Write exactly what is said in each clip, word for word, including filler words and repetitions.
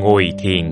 Ngồi thiền.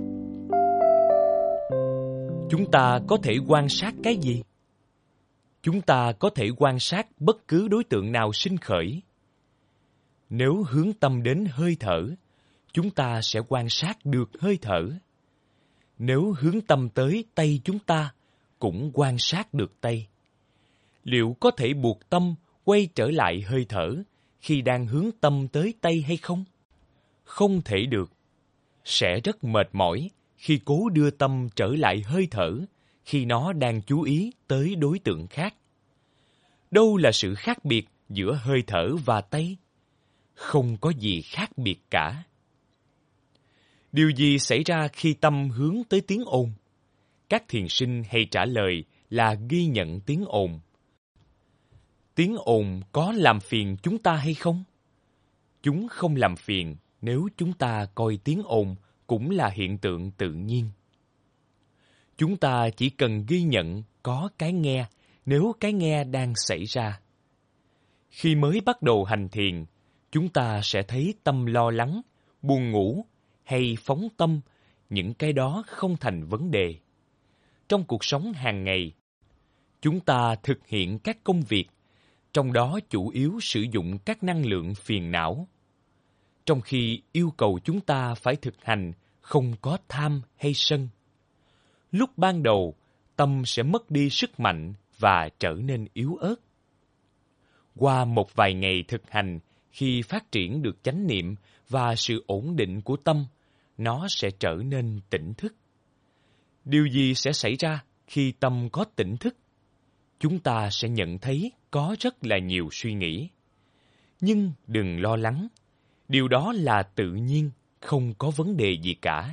Chúng ta có thể quan sát cái gì? Chúng ta có thể quan sát bất cứ đối tượng nào sinh khởi. Nếu hướng tâm đến hơi thở, chúng ta sẽ quan sát được hơi thở. Nếu hướng tâm tới tay chúng ta, cũng quan sát được tay. Liệu có thể buộc tâm quay trở lại hơi thở khi đang hướng tâm tới tay hay không? Không thể được. Sẽ rất mệt mỏi khi cố đưa tâm trở lại hơi thở khi nó đang chú ý tới đối tượng khác. Đâu là sự khác biệt giữa hơi thở và tay? Không có gì khác biệt cả. Điều gì xảy ra khi tâm hướng tới tiếng ồn? Các thiền sinh hay trả lời là ghi nhận tiếng ồn. Tiếng ồn có làm phiền chúng ta hay không? Chúng không làm phiền nếu chúng ta coi tiếng ồn cũng là hiện tượng tự nhiên. Chúng ta chỉ cần ghi nhận có cái nghe nếu cái nghe đang xảy ra. Khi mới bắt đầu hành thiền, chúng ta sẽ thấy tâm lo lắng, buồn ngủ hay phóng tâm, những cái đó không thành vấn đề. Trong cuộc sống hàng ngày, chúng ta thực hiện các công việc, trong đó chủ yếu sử dụng các năng lượng phiền não. Trong khi yêu cầu chúng ta phải thực hành không có tham hay sân. Lúc ban đầu, tâm sẽ mất đi sức mạnh và trở nên yếu ớt. Qua một vài ngày thực hành, khi phát triển được chánh niệm và sự ổn định của tâm, nó sẽ trở nên tỉnh thức. Điều gì sẽ xảy ra khi tâm có tỉnh thức? Chúng ta sẽ nhận thấy có rất là nhiều suy nghĩ. Nhưng đừng lo lắng, điều đó là tự nhiên, không có vấn đề gì cả.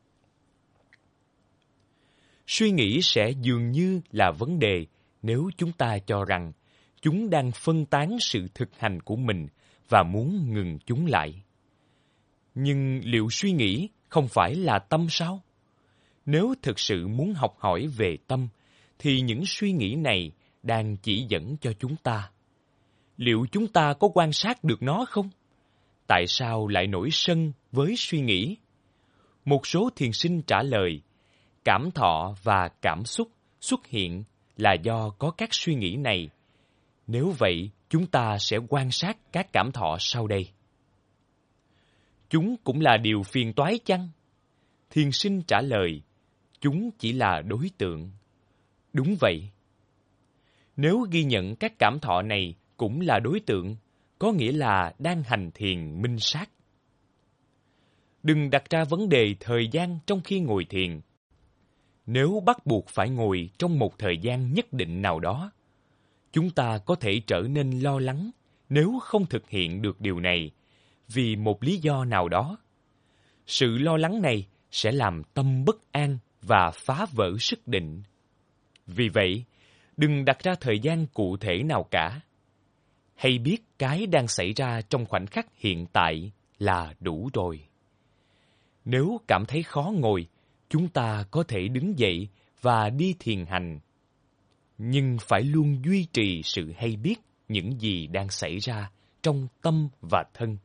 Suy nghĩ sẽ dường như là vấn đề nếu chúng ta cho rằng chúng đang phân tán sự thực hành của mình và muốn ngừng chúng lại. Nhưng liệu suy nghĩ không phải là tâm sao? Nếu thực sự muốn học hỏi về tâm, thì những suy nghĩ này đang chỉ dẫn cho chúng ta. Liệu chúng ta có quan sát được nó không? Tại sao lại nổi sân với suy nghĩ? Một số thiền sinh trả lời, cảm thọ và cảm xúc xuất hiện là do có các suy nghĩ này. Nếu vậy, chúng ta sẽ quan sát các cảm thọ sau đây. Chúng cũng là điều phiền toái chăng? Thiền sinh trả lời, chúng chỉ là đối tượng. Đúng vậy. Nếu ghi nhận các cảm thọ này cũng là đối tượng, có nghĩa là đang hành thiền minh sát. Đừng đặt ra vấn đề thời gian trong khi ngồi thiền. Nếu bắt buộc phải ngồi trong một thời gian nhất định nào đó, chúng ta có thể trở nên lo lắng nếu không thực hiện được điều này vì một lý do nào đó. Sự lo lắng này sẽ làm tâm bất an và phá vỡ sức định. Vì vậy, đừng đặt ra thời gian cụ thể nào cả. Hãy biết cái đang xảy ra trong khoảnh khắc hiện tại là đủ rồi. Nếu cảm thấy khó ngồi, chúng ta có thể đứng dậy và đi thiền hành. Nhưng phải luôn duy trì sự hay biết những gì đang xảy ra trong tâm và thân.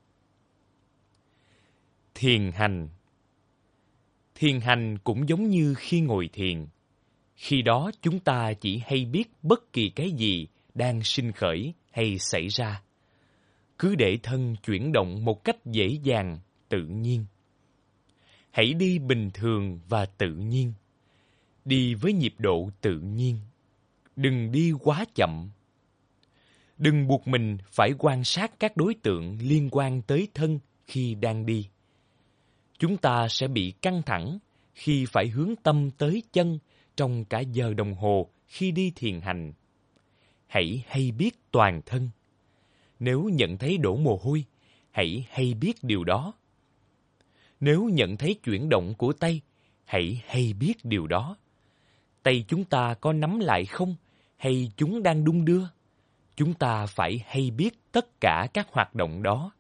Thiền hành. Thiền hành cũng giống như khi ngồi thiền. Khi đó chúng ta chỉ hay biết bất kỳ cái gì đang sinh khởi hay xảy ra. Cứ để thân chuyển động một cách dễ dàng, tự nhiên. Hãy đi bình thường và tự nhiên. Đi với nhịp độ tự nhiên. Đừng đi quá chậm. Đừng buộc mình phải quan sát các đối tượng liên quan tới thân khi đang đi. Chúng ta sẽ bị căng thẳng khi phải hướng tâm tới chân trong cả giờ đồng hồ khi đi thiền hành. Hãy hay biết toàn thân. Nếu nhận thấy đổ mồ hôi, hãy hay biết điều đó. Nếu nhận thấy chuyển động của tay, hãy hay biết điều đó. Tay chúng ta có nắm lại không, hay chúng đang đung đưa? Chúng ta phải hay biết tất cả các hoạt động đó.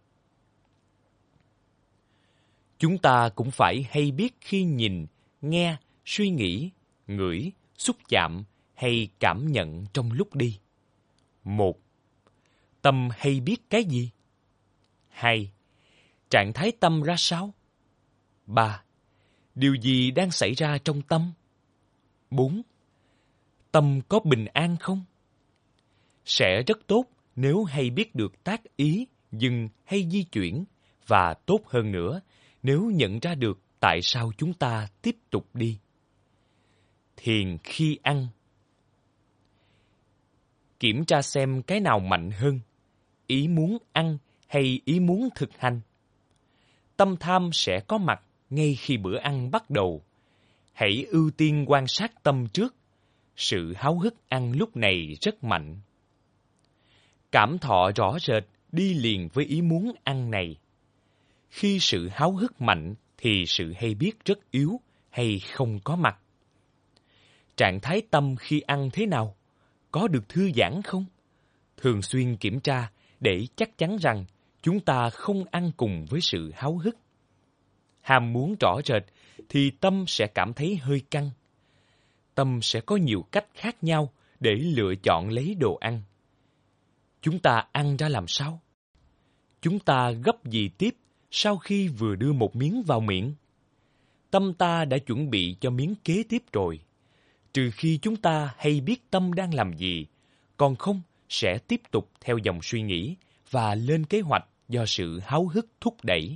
Chúng ta cũng phải hay biết khi nhìn, nghe, suy nghĩ, ngửi, xúc chạm hay cảm nhận trong lúc đi. Một. Tâm hay biết cái gì? Hai. Trạng thái tâm ra sao? ba. Điều gì đang xảy ra trong tâm? bốn. Tâm có bình an không? Sẽ rất tốt nếu hay biết được tác ý, dừng hay di chuyển, và tốt hơn nữa nếu nhận ra được tại sao chúng ta tiếp tục đi. Thiền khi ăn. Kiểm tra xem cái nào mạnh hơn, ý muốn ăn hay ý muốn thực hành. Tâm tham sẽ có mặt ngay khi bữa ăn bắt đầu. Hãy ưu tiên quan sát tâm trước. Sự háo hức ăn lúc này rất mạnh. Cảm thọ rõ rệt đi liền với ý muốn ăn này. Khi sự háo hức mạnh thì sự hay biết rất yếu hay không có mặt. Trạng thái tâm khi ăn thế nào? Có được thư giãn không? Thường xuyên kiểm tra để chắc chắn rằng chúng ta không ăn cùng với sự háo hức. Ham muốn rõ rệt thì tâm sẽ cảm thấy hơi căng. Tâm sẽ có nhiều cách khác nhau để lựa chọn lấy đồ ăn. Chúng ta ăn ra làm sao? Chúng ta gấp gì tiếp sau khi vừa đưa một miếng vào miệng? Tâm ta đã chuẩn bị cho miếng kế tiếp rồi. Trừ khi chúng ta hay biết tâm đang làm gì, còn không sẽ tiếp tục theo dòng suy nghĩ và lên kế hoạch do sự háo hức thúc đẩy.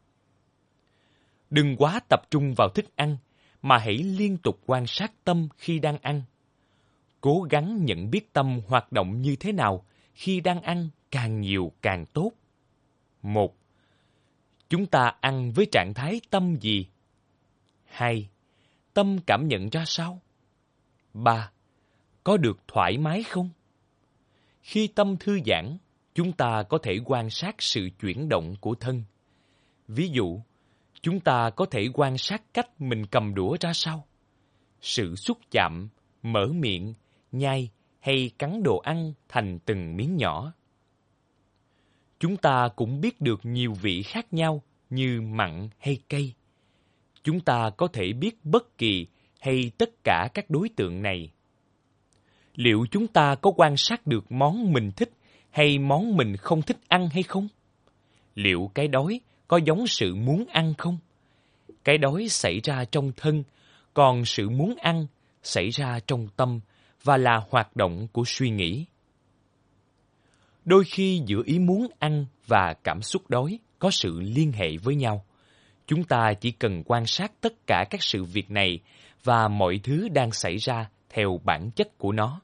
Đừng quá tập trung vào thức ăn, mà hãy liên tục quan sát tâm khi đang ăn. Cố gắng nhận biết tâm hoạt động như thế nào khi đang ăn, càng nhiều càng tốt. Một. Chúng ta ăn với trạng thái tâm gì? Hai. Tâm cảm nhận ra sao? Ba. Có được thoải mái không? Khi tâm thư giãn, chúng ta có thể quan sát sự chuyển động của thân. Ví dụ, chúng ta có thể quan sát cách mình cầm đũa ra sao? Sự xúc chạm, mở miệng, nhai hay cắn đồ ăn thành từng miếng nhỏ. Chúng ta cũng biết được nhiều vị khác nhau như mặn hay cay. Chúng ta có thể biết bất kỳ hay tất cả các đối tượng này. Liệu chúng ta có quan sát được món mình thích hay món mình không thích ăn hay không? Liệu cái đói có giống sự muốn ăn không? Cái đói xảy ra trong thân, còn sự muốn ăn xảy ra trong tâm và là hoạt động của suy nghĩ. Đôi khi giữa ý muốn ăn và cảm xúc đói có sự liên hệ với nhau. Chúng ta chỉ cần quan sát tất cả các sự việc này và mọi thứ đang xảy ra theo bản chất của nó.